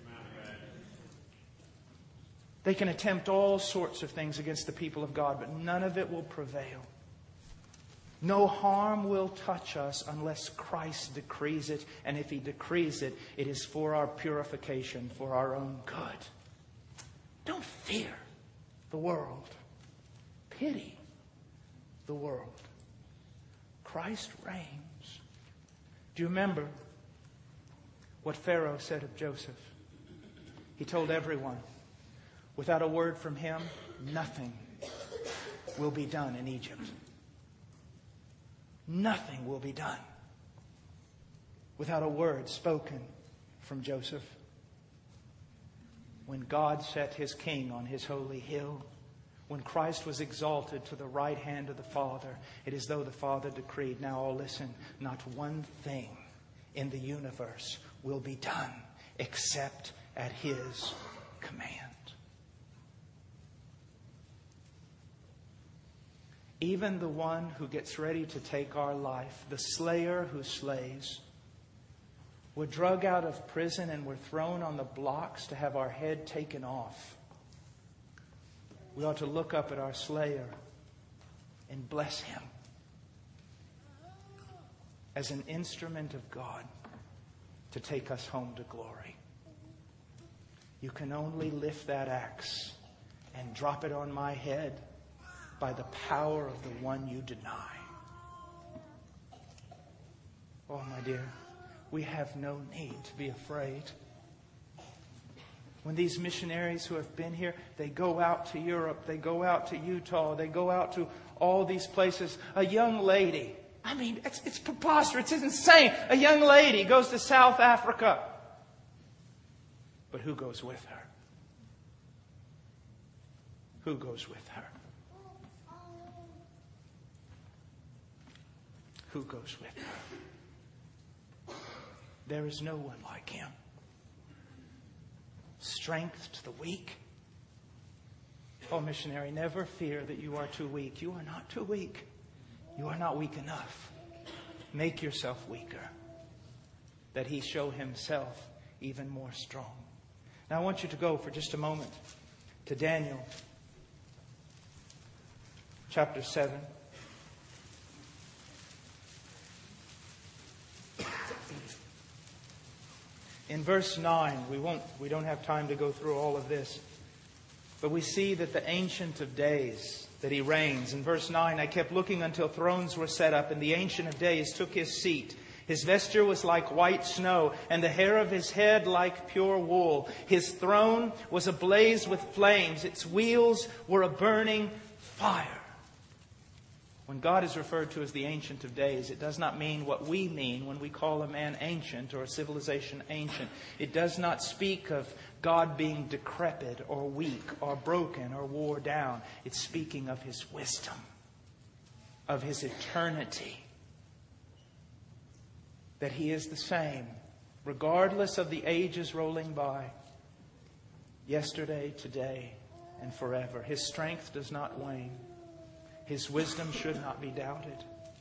They can attempt all sorts of things against the people of God, but none of it will prevail. No harm will touch us unless Christ decrees it. And if He decrees it, it is for our purification, for our own good. Don't fear the world. Pity the world. Christ reigns. Do you remember what Pharaoh said of Joseph? He told everyone, without a word from him, nothing will be done in Egypt. Nothing will be done without a word spoken from Joseph. When God set His king on His holy hill, when Christ was exalted to the right hand of the Father, it is though the Father decreed, now all listen, not one thing in the universe will be done except at His command. Even the one who gets ready to take our life, the slayer who slays, we're drug out of prison and we're thrown on the blocks to have our head taken off. We ought to look up at our slayer and bless him as an instrument of God to take us home to glory. You can only lift that axe and drop it on my head by the power of the one you deny. Oh, my dear, we have no need to be afraid. When these missionaries who have been here, they go out to Europe, they go out to Utah, they go out to all these places. A young lady, I mean, it's preposterous, it's insane. A young lady goes to South Africa. But who goes with her? Who goes with her? Who goes with her? There is no one like Him. Strength to the weak. Oh, missionary, never fear that you are too weak. You are not too weak. You are not weak enough. Make yourself weaker, that He show Himself even more strong. Now I want you to go for just a moment to Daniel chapter 7. In verse 9, we don't have time to go through all of this, but we see that the Ancient of Days, that He reigns. In verse 9, I kept looking until thrones were set up, and the Ancient of Days took His seat. His vesture was like white snow, and the hair of His head like pure wool. His throne was ablaze with flames. Its wheels were a burning fire. When God is referred to as the Ancient of Days, it does not mean what we mean when we call a man ancient or a civilization ancient. It does not speak of God being decrepit or weak or broken or wore down. It's speaking of His wisdom, of His eternity. That He is the same, regardless of the ages rolling by. Yesterday, today, and forever. His strength does not wane. His wisdom should not be doubted.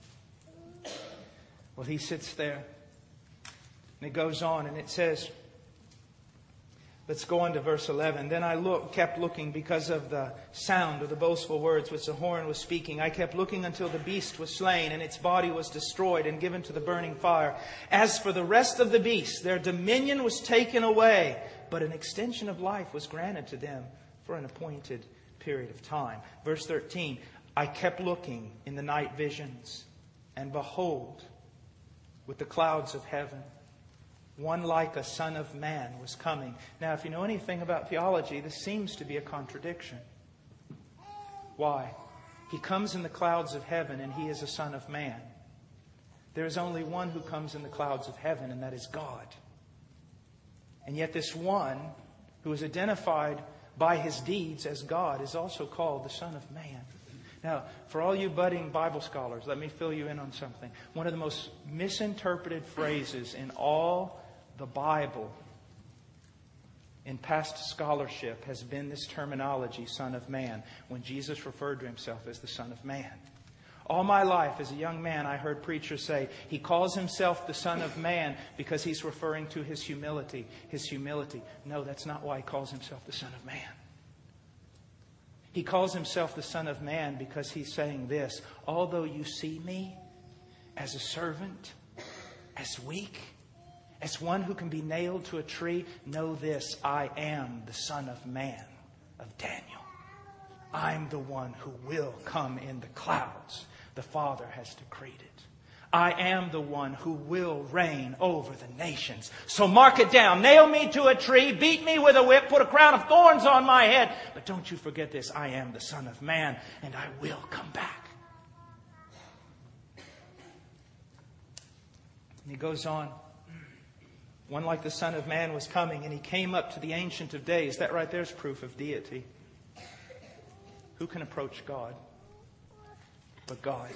Well, He sits there. And it goes on and it says, let's go on to verse 11. Then I kept looking because of the sound of the boastful words which the horn was speaking. I kept looking until the beast was slain and its body was destroyed and given to the burning fire. As for the rest of the beasts, their dominion was taken away, but an extension of life was granted to them for an appointed period of time. Verse 13, I kept looking in the night visions, and behold, with the clouds of heaven, one like a son of man was coming. Now, if you know anything about theology, this seems to be a contradiction. Why? He comes in the clouds of heaven and He is a son of man. There is only one who comes in the clouds of heaven, and that is God. And yet this one who is identified by His deeds as God is also called the Son of Man. Now, for all you budding Bible scholars, let me fill you in on something. One of the most misinterpreted phrases in all the Bible in past scholarship has been this terminology, Son of Man, when Jesus referred to Himself as the Son of Man. All my life as a young man, I heard preachers say He calls Himself the Son of Man because He's referring to His humility. His humility. No, that's not why He calls Himself the Son of Man. He calls Himself the Son of Man because He's saying this: although you see me as a servant, as weak, as one who can be nailed to a tree, know this: I am the Son of Man of Daniel. I'm the one who will come in the clouds. The Father has decreed it. I am the one who will reign over the nations. So mark it down. Nail me to a tree, beat me with a whip, put a crown of thorns on my head. But don't you forget this: I am the Son of Man, and I will come back. And He goes on. One like the Son of Man was coming, and He came up to the Ancient of Days. That right there is proof of deity. Who can approach God but God?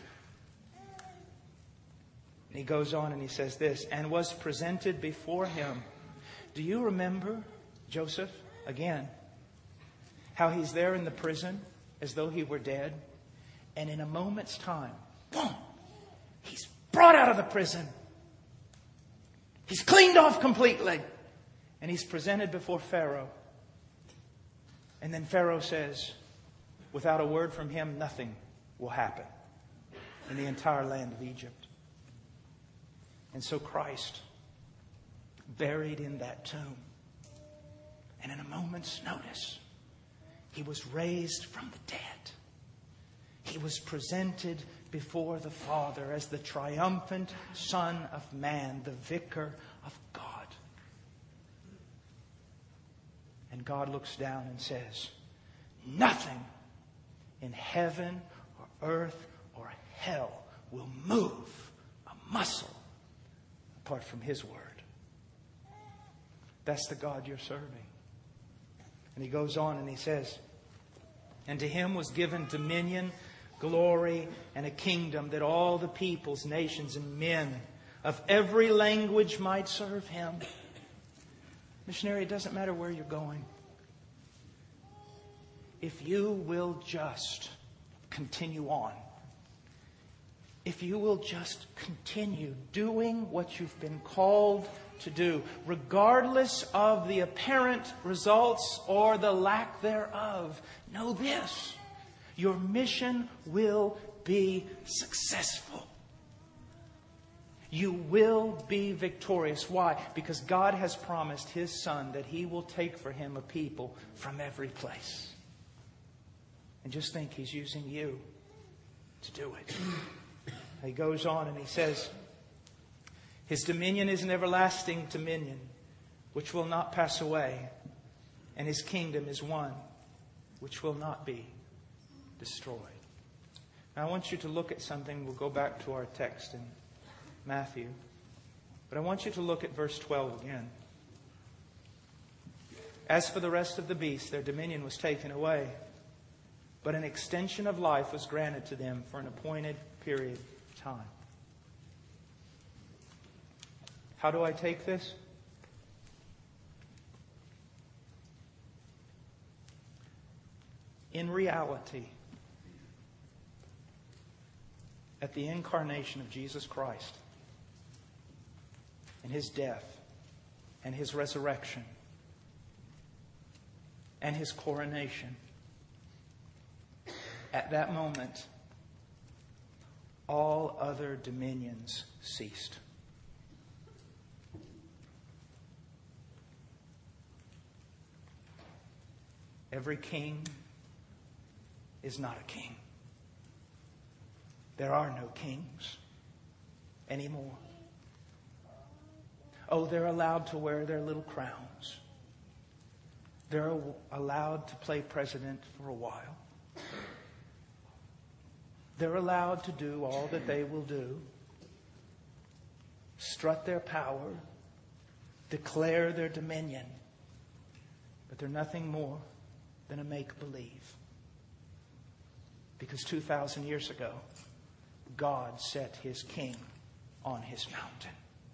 And He goes on and He says this: and was presented before Him. Do you remember Joseph again? How he's there in the prison as though he were dead. And in a moment's time, boom, he's brought out of the prison. He's cleaned off completely. And he's presented before Pharaoh. And then Pharaoh says, without a word from him, nothing will happen in the entire land of Egypt. And so Christ, buried in that tomb, and in a moment's notice, He was raised from the dead. He was presented before the Father as the triumphant Son of Man, the Vicar of God. And God looks down and says, nothing in heaven or earth or hell will move a muscle apart from His word. That's the God you're serving. And He goes on and He says, and to Him was given dominion, glory, and a kingdom, that all the peoples, nations, and men of every language might serve Him. Missionary, it doesn't matter where you're going. If you will just continue on, if you will just continue doing what you've been called to do, regardless of the apparent results or the lack thereof, know this: your mission will be successful. You will be victorious. Why? Because God has promised His Son that He will take for Him a people from every place. And just think, He's using you to do it. He goes on and He says, His dominion is an everlasting dominion which will not pass away, and His kingdom is one which will not be destroyed. Now I want you to look at something. We'll go back to our text in Matthew. But I want you to look at verse 12 again. As for the rest of the beasts, their dominion was taken away. but an extension of life was granted to them for an appointed period of time. How do I take this? In reality, at the incarnation of Jesus Christ and His death and His resurrection and His coronation, at that moment, all other dominions ceased. Every king is not a king. There are no kings anymore. Oh, they're allowed to wear their little crowns. They're allowed to play president for a while. They're allowed to do all that they will do. Strut their power. Declare their dominion. But they're nothing more than a make-believe. Because 2,000 years ago, God set His king on His mountain.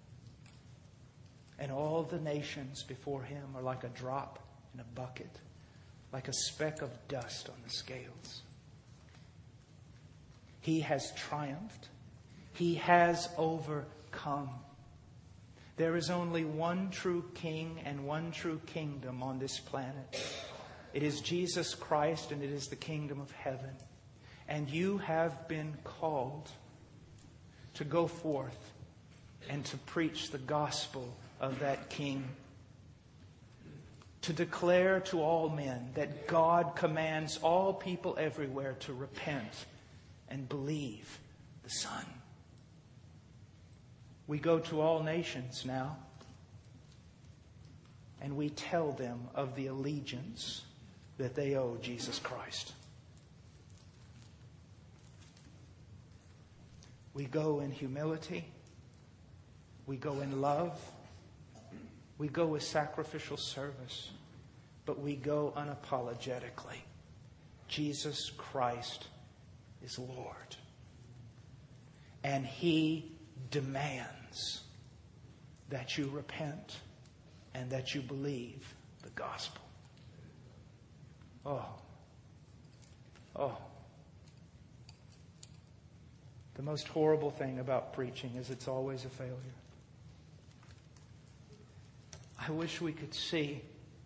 And all the nations before Him are like a drop in a bucket, like a speck of dust on the scales. He has triumphed. He has overcome. There is only one true king and one true kingdom on this planet. It is Jesus Christ, and it is the kingdom of heaven. And you have been called to go forth and to preach the gospel of that King. To declare to all men that God commands all people everywhere to repent and believe the Son. We go to all nations now, and we tell them of the allegiance that they owe Jesus Christ. We go in humility. We go in love. We go with sacrificial service. But we go unapologetically. Jesus Christ is Lord. And He demands that you repent and that you believe the gospel. Oh. The most horrible thing about preaching is it's always a failure. I wish we could see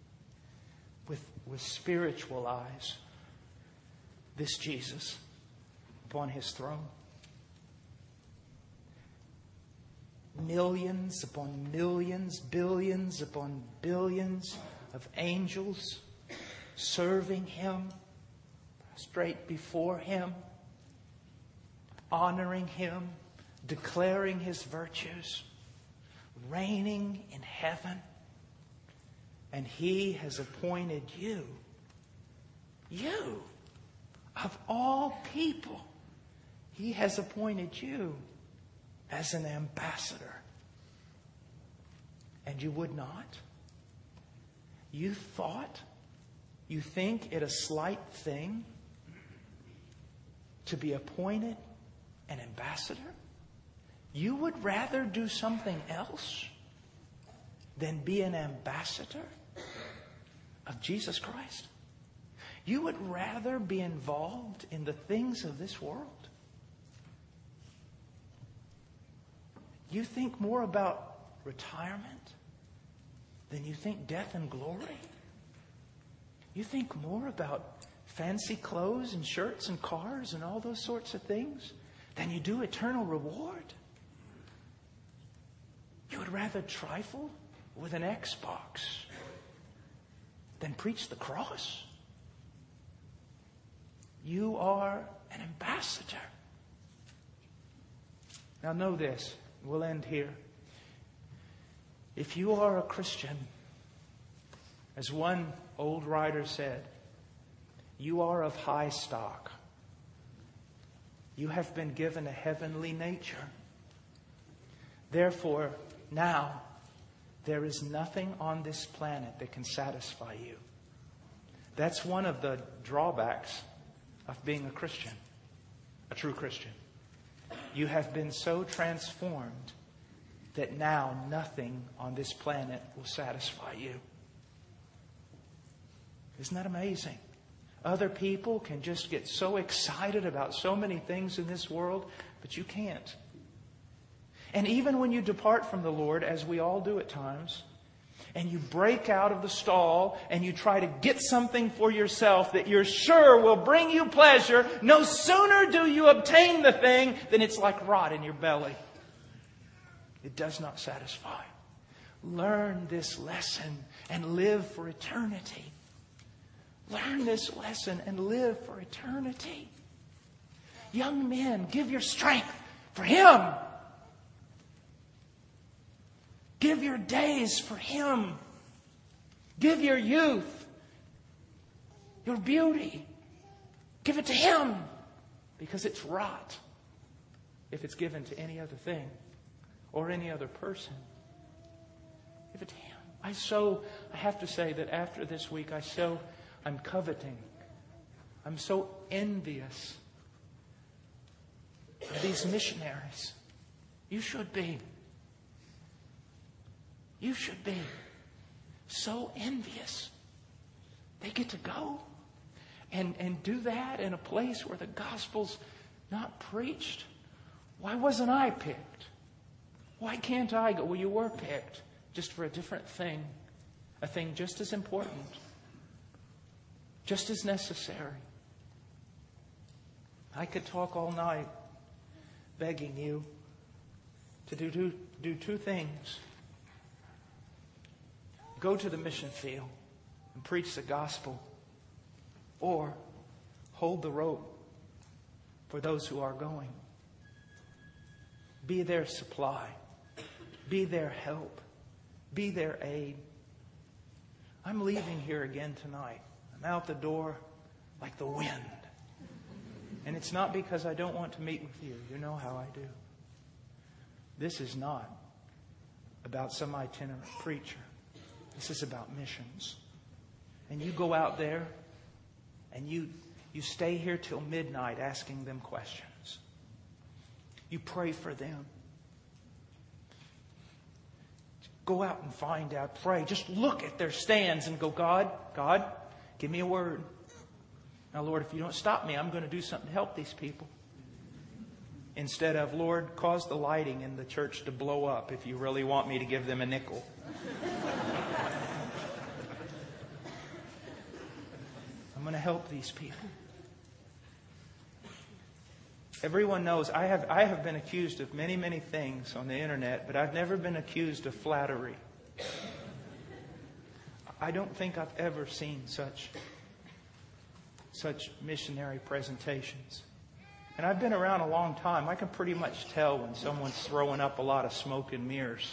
with spiritual eyes this Jesus upon His throne. Millions upon millions, billions upon billions of angels serving Him, straight before Him, honoring Him, declaring His virtues, reigning in heaven. And He has appointed you, of all people, He has appointed you as an ambassador. And you would not. You think it a slight thing to be appointed an ambassador? You would rather do something else than be an ambassador of Jesus Christ? You would rather be involved in the things of this world? You think more about retirement than you think death and glory? You think more about fancy clothes and shirts and cars and all those sorts of things than you do eternal reward? You would rather trifle with an Xbox than preach the cross? You are an ambassador. Now know this. We'll end here. If you are a Christian, as one old writer said, you are of high stock. You have been given a heavenly nature. Therefore, now, there is nothing on this planet that can satisfy you. That's one of the drawbacks of being a Christian, a true Christian. You have been so transformed that now nothing on this planet will satisfy you. Isn't that amazing? Other people can just get so excited about so many things in this world, but you can't. And even when you depart from the Lord, as we all do at times, and you break out of the stall and you try to get something for yourself that you're sure will bring you pleasure, no sooner do you obtain the thing than it's like rot in your belly. It does not satisfy. Learn this lesson and live for eternity. Learn this lesson and live for eternity. Young men, give your strength for Him. Give your days for Him. Give your youth, your beauty. Give it to Him, because it's rot if it's given to any other thing or any other person. Give it to Him. I have to say that after this week, I'm coveting. I'm so envious of these missionaries. You should be. You should be so envious. They get to go and do that in a place where the gospel's not preached. Why wasn't I picked? Why can't I go? Well, you were picked just for a different thing. A thing just as important. Just as necessary. I could talk all night begging you to do two things. Go to the mission field and preach the gospel, or hold the rope for those who are going. Be their supply. Be their help. Be their aid. I'm leaving here again tonight. I'm out the door like the wind. And it's not because I don't want to meet with you. You know how I do. This is not about some itinerant preacher. This is about missions. And you go out there and you stay here till midnight asking them questions. You pray for them. Go out and find out. Pray. Just look at their stands and go, God, give me a word. Now, Lord, if you don't stop me, I'm going to do something to help these people. Instead of, Lord, cause the lighting in the church to blow up if you really want me to give them a nickel. I'm going to help these people. Everyone knows I have been accused of many, many things on the internet, but I've never been accused of flattery. I don't think I've ever seen such missionary presentations. And I've been around a long time. I can pretty much tell when someone's throwing up a lot of smoke and mirrors.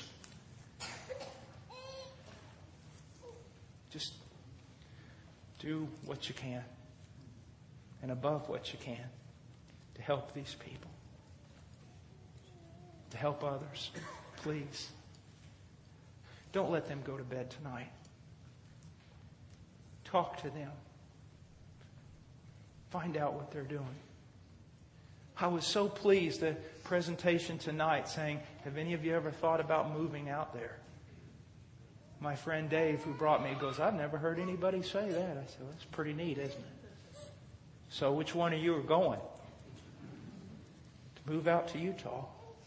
Just do what you can and above what you can to help these people, to help others. Please. Don't let them go to bed tonight. Talk to them. Find out what they're doing. I was so pleased the presentation tonight saying, have any of you ever thought about moving out there? My friend Dave, who brought me, goes, I've never heard anybody say that. I said, well, that's pretty neat, isn't it? So which one of you are going to move out to Utah?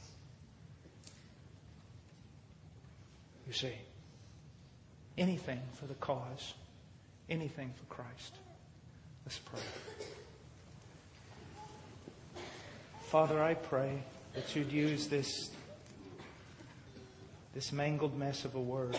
You see, anything for the cause, anything for Christ. Let's pray. Father, I pray that you'd use this mangled mess of a word,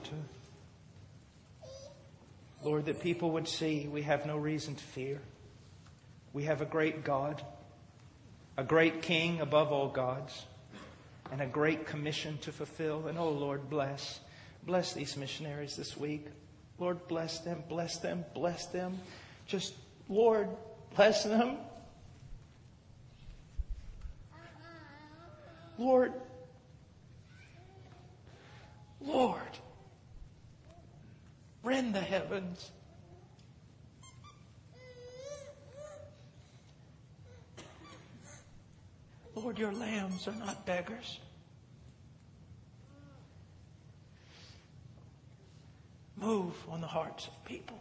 Lord, that people would see we have no reason to fear. We have a great God, a great King above all gods, and a great commission to fulfill. And oh, Lord, bless these missionaries this week. Lord, bless them, bless them, bless them. Just, Lord, bless them. Lord, rend the heavens. Lord, your lambs are not beggars. Move on the hearts of people.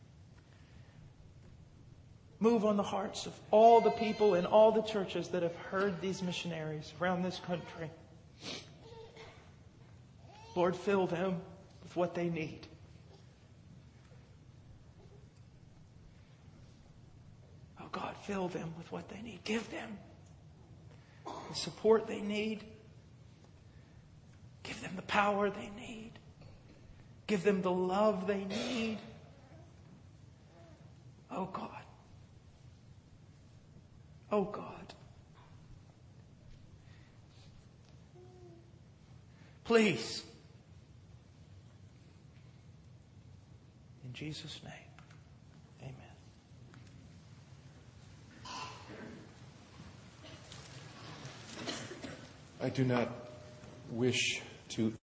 Move on the hearts of all the people in all the churches that have heard these missionaries around this country. Lord, fill them with what they need. Oh God, fill them with what they need. Give them the support they need. Give them the power they need. Give them the love they need. Oh God. Oh God. Please. In Jesus' name. Amen. I do not wish to